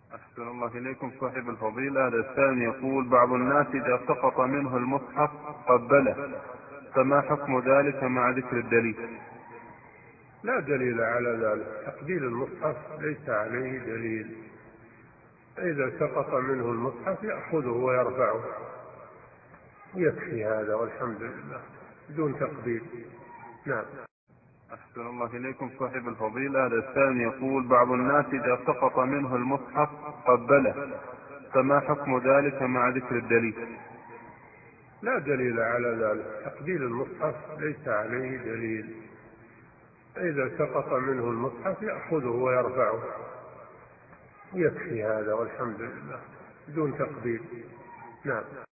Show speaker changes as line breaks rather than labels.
أحسن الله إليكم صاحب الفضيلة. هذا السائل يقول: بعض الناس إذا سقط منه المصحف قبله، فما حكم ذلك مع ذكر الدليل؟
لا دليل على ذلك، تقبيل المصحف ليس عليه دليل. إذا سقط منه المصحف يأخذه ويرفعه، يكفي هذا والحمد لله بدون تقبيل. نعم.
أحسن الله إليكم صاحب الفضيلة. هذا السائل يقول: بعض الناس إذا سقط منه المصحف قبله، فما حكم ذلك مع ذكر الدليل؟
لا دليل على ذلك، تقبيل المصحف ليس عليه دليل. إذا سقط منه المصحف يأخذه ويرفعه، يكفي هذا والحمد لله بدون تقبيل. نعم.